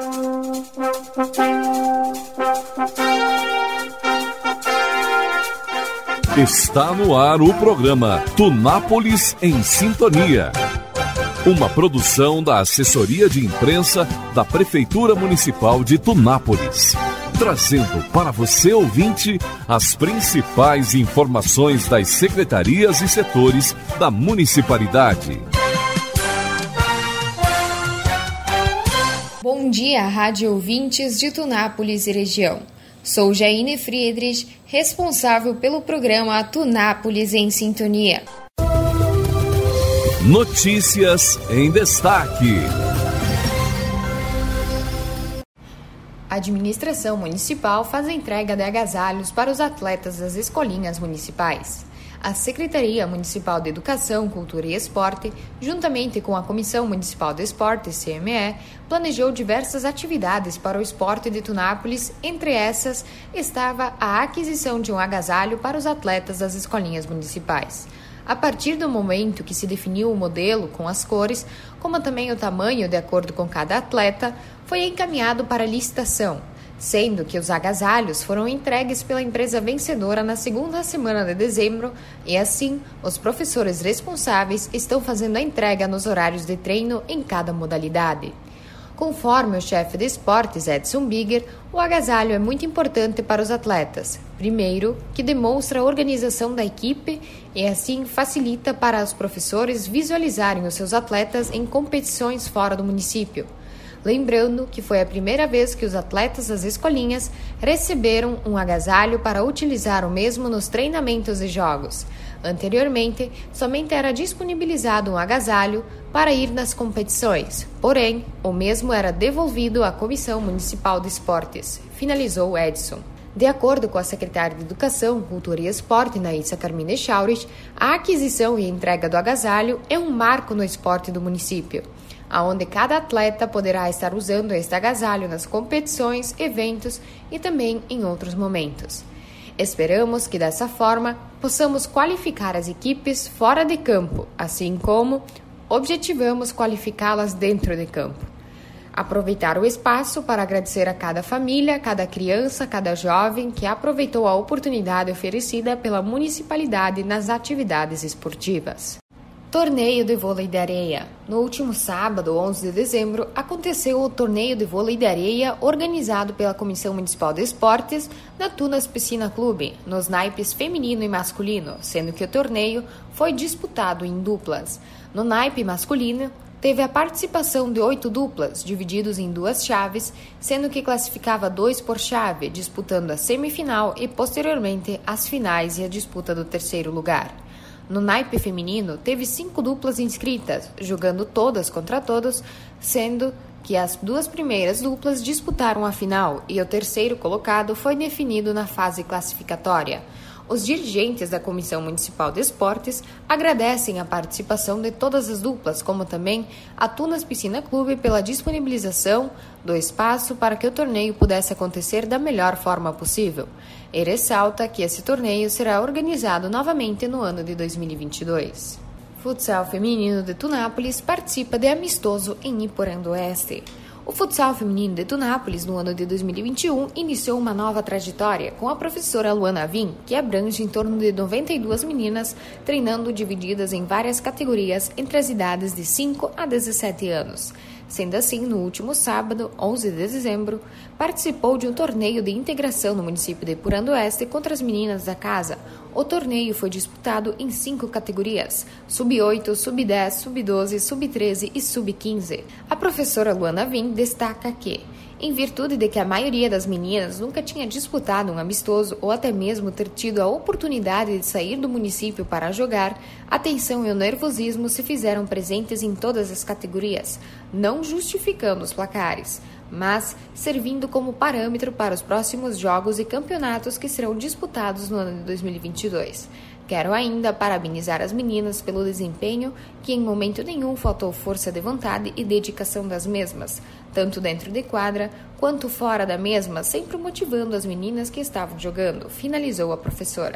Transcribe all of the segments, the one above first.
Está no ar o programa Tunápolis em Sintonia. Uma produção da Assessoria de Imprensa da Prefeitura Municipal de Tunápolis. Trazendo para você, ouvinte, as principais informações das secretarias e setores da municipalidade. Bom dia, rádio ouvintes de Tunápolis e região. Sou Jaine Friedrich, responsável pelo programa Tunápolis em Sintonia. Notícias em destaque. A administração municipal faz a entrega de agasalhos para os atletas das escolinhas municipais. A Secretaria Municipal de Educação, Cultura e Esporte, juntamente com a Comissão Municipal de Esporte, CME, planejou diversas atividades para o esporte de Tunápolis. Entre essas, estava a aquisição de um agasalho para os atletas das escolinhas municipais. A partir do momento que se definiu o modelo com as cores, como também o tamanho de acordo com cada atleta, foi encaminhado para licitação, sendo que os agasalhos foram entregues pela empresa vencedora na segunda semana de dezembro e, assim, os professores responsáveis estão fazendo a entrega nos horários de treino em cada modalidade. Conforme o chefe de esportes, Edson Bigger, o agasalho é muito importante para os atletas. Primeiro, que demonstra a organização da equipe e, assim, facilita para os professores visualizarem os seus atletas em competições fora do município. Lembrando que foi a primeira vez que os atletas das escolinhas receberam um agasalho para utilizar o mesmo nos treinamentos e jogos. Anteriormente, somente era disponibilizado um agasalho para ir nas competições, porém, o mesmo era devolvido à Comissão Municipal de Esportes, finalizou Edson. De acordo com a secretária de Educação, Cultura e Esporte, Naissa Carmine Chaurich, a aquisição e entrega do agasalho é um marco no esporte do município, onde cada atleta poderá estar usando este agasalho nas competições, eventos e também em outros momentos. Esperamos que dessa forma possamos qualificar as equipes fora de campo, assim como objetivamos qualificá-las dentro de campo. Aproveitar o espaço para agradecer a cada família, cada criança, cada jovem que aproveitou a oportunidade oferecida pela municipalidade nas atividades esportivas. Torneio de vôlei de areia. No último sábado, 11 de dezembro, aconteceu o torneio de vôlei de areia organizado pela Comissão Municipal de Esportes na Tunas Piscina Clube, nos naipes feminino e masculino, sendo que o torneio foi disputado em duplas. No naipe masculino, teve a participação de 8 duplas, divididos em 2 chaves, sendo que classificava 2 por chave, disputando a semifinal e, posteriormente, as finais e a disputa do terceiro lugar. No naipe feminino, teve 5 duplas inscritas, jogando todas contra todos, sendo que as 2 primeiras duplas disputaram a final e o terceiro colocado foi definido na fase classificatória. Os dirigentes da Comissão Municipal de Esportes agradecem a participação de todas as duplas, como também a Tunas Piscina Clube pela disponibilização do espaço para que o torneio pudesse acontecer da melhor forma possível. E ressalta que esse torneio será organizado novamente no ano de 2022. Futsal feminino de Tunápolis participa de amistoso em Iporã do Oeste. O futsal feminino de Tunápolis, no ano de 2021, iniciou uma nova trajetória com a professora Luana Avim, que abrange em torno de 92 meninas, treinando divididas em várias categorias entre as idades de 5 a 17 anos. Sendo assim, no último sábado, 11 de dezembro, participou de um torneio de integração no município de Iporã do Oeste contra as meninas da casa. O torneio foi disputado em 5 categorias: Sub-8, Sub-10, Sub-12, Sub-13 e Sub-15. A professora Luana Avim destaca que, em virtude de que a maioria das meninas nunca tinha disputado um amistoso ou até mesmo ter tido a oportunidade de sair do município para jogar, a tensão e o nervosismo se fizeram presentes em todas as categorias, não justificando os placares, mas servindo como parâmetro para os próximos jogos e campeonatos que serão disputados no ano de 2022. Quero ainda parabenizar as meninas pelo desempenho, que em momento nenhum faltou força de vontade e dedicação das mesmas, tanto dentro de quadra quanto fora da mesma, sempre motivando as meninas que estavam jogando, finalizou a professora.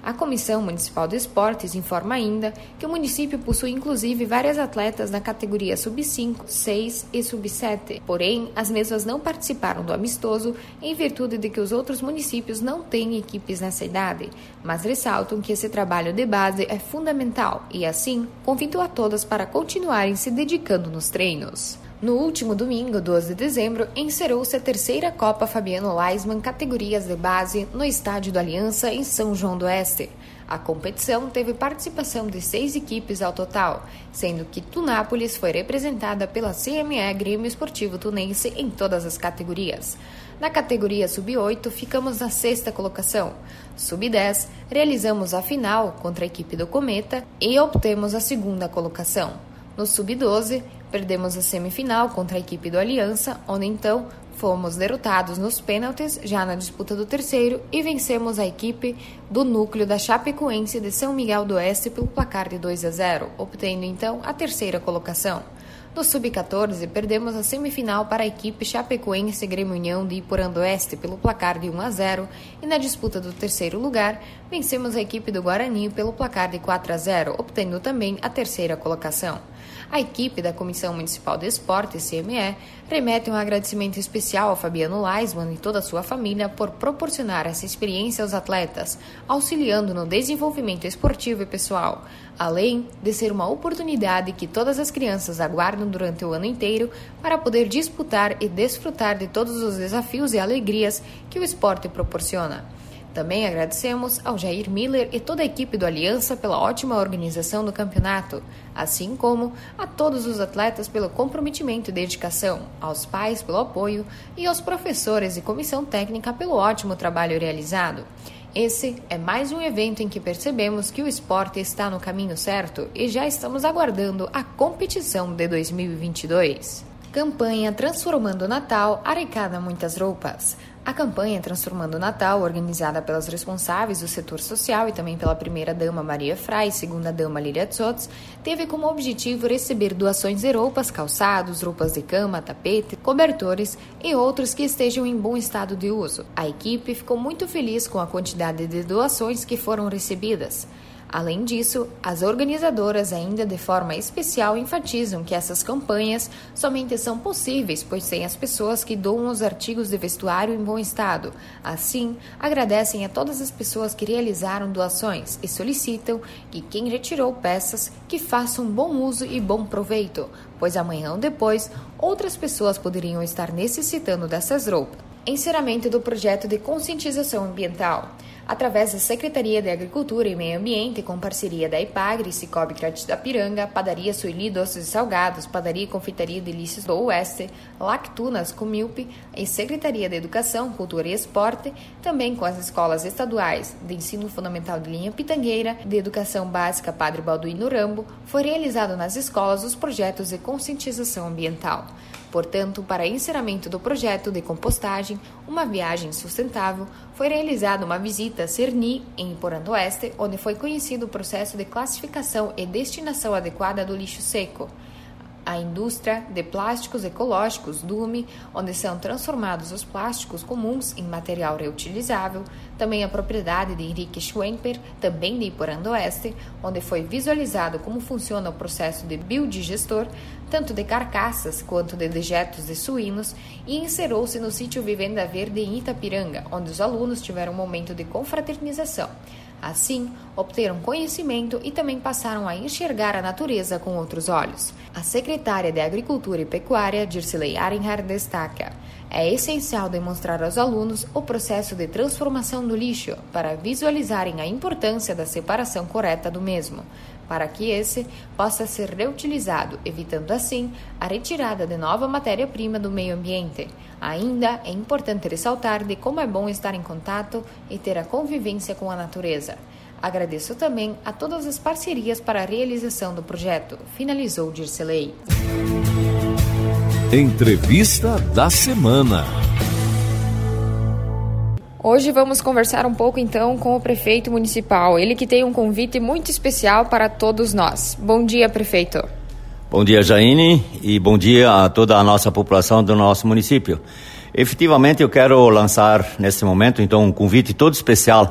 A Comissão Municipal de Esportes informa ainda que o município possui inclusive várias atletas na categoria sub-5, 6 e sub-7. Porém, as mesmas não participaram do amistoso em virtude de que os outros municípios não têm equipes nessa idade, mas ressaltam que esse trabalho de base é fundamental e, assim, convidam a todas para continuarem se dedicando nos treinos. No último domingo, 12 de dezembro, encerrou-se a terceira Copa Fabiano Leisman categorias de base no Estádio do Aliança, em São João do Oeste. A competição teve participação de 6 equipes ao total, sendo que Tunápolis foi representada pela CME Grêmio Esportivo Tunense em todas as categorias. Na categoria Sub-8, ficamos na 6ª colocação. Sub-10, realizamos a final contra a equipe do Cometa e obtemos a 2ª colocação. No Sub-12, perdemos a semifinal contra a equipe do Aliança, onde então fomos derrotados nos pênaltis, já na disputa do terceiro, e vencemos a equipe do núcleo da Chapecoense de São Miguel do Oeste pelo placar de 2-0, obtendo então a 3ª colocação. No Sub-14, perdemos a semifinal para a equipe Chapecoense Grêmio União de Iporã do Oeste pelo placar de 1-0 e na disputa do terceiro lugar, vencemos a equipe do Guarani pelo placar de 4-0, obtendo também a 3ª colocação. A equipe da Comissão Municipal de Esportes, CME, remete um agradecimento especial ao Fabiano Leisman e toda a sua família por proporcionar essa experiência aos atletas, auxiliando no desenvolvimento esportivo e pessoal, além de ser uma oportunidade que todas as crianças aguardam durante o ano inteiro para poder disputar e desfrutar de todos os desafios e alegrias que o esporte proporciona. Também agradecemos ao Jair Miller e toda a equipe do Aliança pela ótima organização do campeonato, assim como a todos os atletas pelo comprometimento e dedicação, aos pais pelo apoio e aos professores e comissão técnica pelo ótimo trabalho realizado. Esse é mais um evento em que percebemos que o esporte está no caminho certo e já estamos aguardando a competição de 2022. Campanha Transformando o Natal arrecada muitas roupas. A campanha Transformando o Natal, organizada pelas responsáveis do setor social e também pela primeira-dama Maria Frei e segunda-dama Lília Tsotz, teve como objetivo receber doações de roupas, calçados, roupas de cama, tapete, cobertores e outros que estejam em bom estado de uso. A equipe ficou muito feliz com a quantidade de doações que foram recebidas. Além disso, as organizadoras ainda de forma especial enfatizam que essas campanhas somente são possíveis pois sem as pessoas que doam os artigos de vestuário em bom estado. Assim, agradecem a todas as pessoas que realizaram doações e solicitam que quem retirou peças que façam bom uso e bom proveito, pois amanhã ou depois outras pessoas poderiam estar necessitando dessas roupas. Encerramento do projeto de conscientização ambiental. Através da Secretaria de Agricultura e Meio Ambiente, com parceria da IPAGRE, Cicobi Gratidapiranga, Padaria Sueli Doces e Salgados, Padaria e Confeitaria Delícias do Oeste, Lactunas, Comilpe e Secretaria de Educação, Cultura e Esporte, também com as escolas estaduais de Ensino Fundamental de Linha Pitangueira, de Educação Básica Padre Balduino Rambo, foi realizado nas escolas os projetos de conscientização ambiental. Portanto, para encerramento do projeto de compostagem, uma viagem sustentável, foi realizada uma visita a Cerni, em Iporã do Oeste, onde foi conhecido o processo de classificação e destinação adequada do lixo seco. A indústria de plásticos ecológicos, Dume, onde são transformados os plásticos comuns em material reutilizável, também a propriedade de Henrique Schwemper, também de Iporã do Oeste, onde foi visualizado como funciona o processo de biodigestor, tanto de carcaças quanto de dejetos de suínos, e encerrou-se no sítio Vivenda Verde em Itapiranga, onde os alunos tiveram um momento de confraternização. Assim, obteram conhecimento e também passaram a enxergar a natureza com outros olhos. A secretária de Agricultura e Pecuária, Dircilei Arenhard, destaca: é essencial demonstrar aos alunos o processo de transformação do lixo para visualizarem a importância da separação correta do mesmo, para que esse possa ser reutilizado, evitando assim a retirada de nova matéria-prima do meio ambiente. Ainda é importante ressaltar de como é bom estar em contato e ter a convivência com a natureza. Agradeço também a todas as parcerias para a realização do projeto, finalizou Dircilei. Entrevista da semana. Hoje vamos conversar um pouco então com o prefeito municipal, ele que tem um convite muito especial para todos nós. Bom dia, prefeito. Bom dia, Jaine, e bom dia a toda a nossa população do nosso município. Efetivamente, eu quero lançar nesse momento então um convite todo especial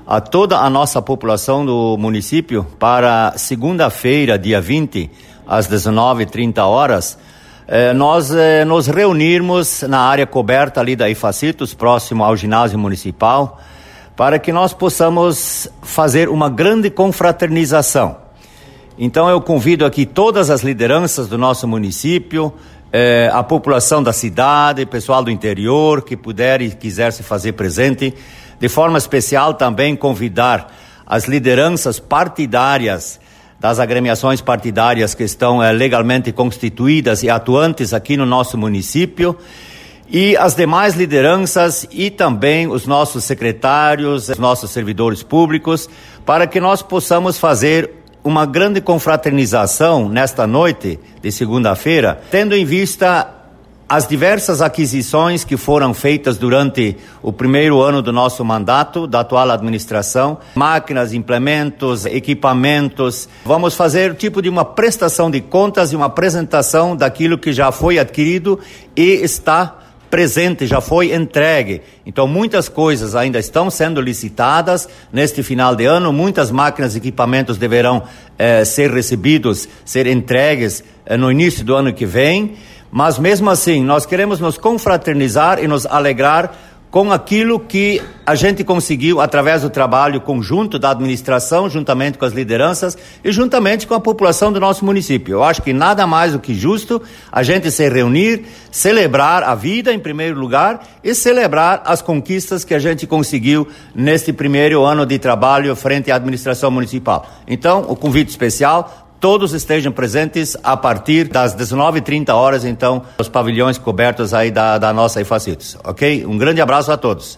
a toda a nossa população do município para segunda-feira, dia 20, às 19h30, nós nos reunirmos na área coberta ali da Ifacitos, próximo ao ginásio municipal, para que nós possamos fazer uma grande confraternização. Então eu convido aqui todas as lideranças do nosso município, a população da cidade, pessoal do interior que puder e quiser se fazer presente, de forma especial também convidar as lideranças partidárias das agremiações partidárias que estão legalmente constituídas e atuantes aqui no nosso município, e as demais lideranças e também os nossos secretários, os nossos servidores públicos, para que nós possamos fazer uma grande confraternização nesta noite de segunda-feira, tendo em vista as diversas aquisições que foram feitas durante o primeiro ano do nosso mandato, da atual administração, máquinas, implementos, equipamentos. Vamos fazer tipo de uma prestação de contas e uma apresentação daquilo que já foi adquirido e está presente, já foi entregue. Então muitas coisas ainda estão sendo licitadas neste final de ano, muitas máquinas e equipamentos deverão ser recebidos, ser entregues no início do ano que vem, mas mesmo assim nós queremos nos confraternizar e nos alegrar com aquilo que a gente conseguiu através do trabalho conjunto da administração, juntamente com as lideranças e juntamente com a população do nosso município. Eu acho que nada mais do que justo a gente se reunir, celebrar a vida em primeiro lugar e celebrar as conquistas que a gente conseguiu neste primeiro ano de trabalho frente à administração municipal. Então, o convite especial, todos estejam presentes a partir das 19h30, então, nos pavilhões cobertos aí da nossa Ifacitos, ok? Um grande abraço a todos.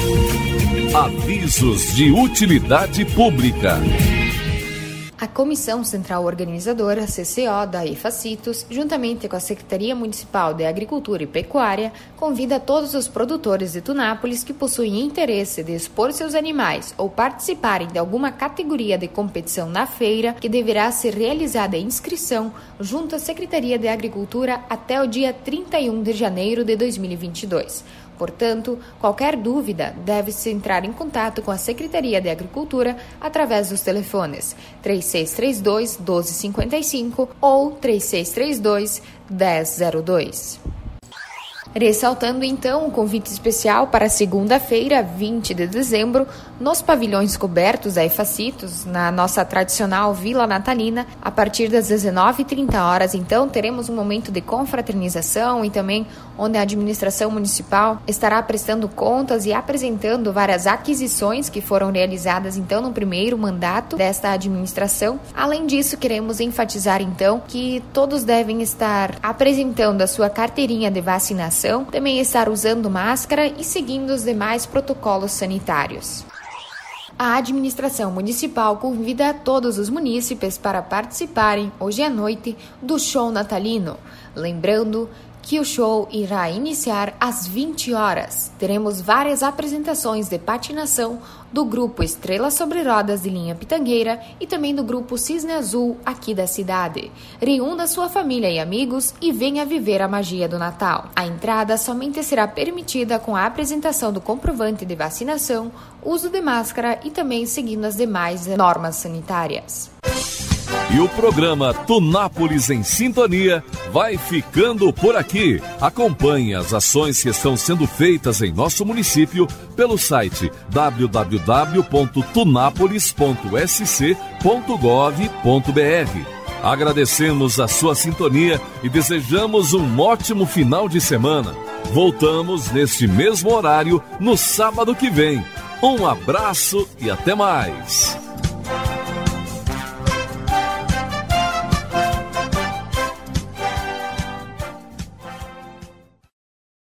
Avisos de utilidade pública. A Comissão Central Organizadora, CCO, da Ifacitos, juntamente com a Secretaria Municipal de Agricultura e Pecuária, convida todos os produtores de Tunápolis que possuem interesse de expor seus animais ou participarem de alguma categoria de competição na feira, que deverá ser realizada a inscrição junto à Secretaria de Agricultura até o dia 31 de janeiro de 2022. Portanto, qualquer dúvida deve-se entrar em contato com a Secretaria de Agricultura através dos telefones 3632-1255 ou 3632-1002. Ressaltando então o convite especial para segunda-feira, 20 de dezembro, nos pavilhões cobertos da Ifacitos, na nossa tradicional Vila Natalina, a partir das 19h30, então teremos um momento de confraternização e também onde a administração municipal estará prestando contas e apresentando várias aquisições que foram realizadas então no primeiro mandato desta administração. Além disso, queremos enfatizar então que todos devem estar apresentando a sua carteirinha de vacinação, também estar usando máscara e seguindo os demais protocolos sanitários. A administração municipal convida todos os munícipes para participarem hoje à noite do show natalino. Lembrando que o show irá iniciar às 20 horas. Teremos várias apresentações de patinação do grupo Estrela Sobre Rodas de Linha Pitangueira e também do grupo Cisne Azul aqui da cidade. Reúna sua família e amigos e venha viver a magia do Natal. A entrada somente será permitida com a apresentação do comprovante de vacinação, uso de máscara e também seguindo as demais normas sanitárias. E o programa Tunápolis em Sintonia vai ficando por aqui. Acompanhe as ações que estão sendo feitas em nosso município pelo site www.tunapolis.sc.gov.br. Agradecemos a sua sintonia e desejamos um ótimo final de semana. Voltamos neste mesmo horário no sábado que vem. Um abraço e até mais.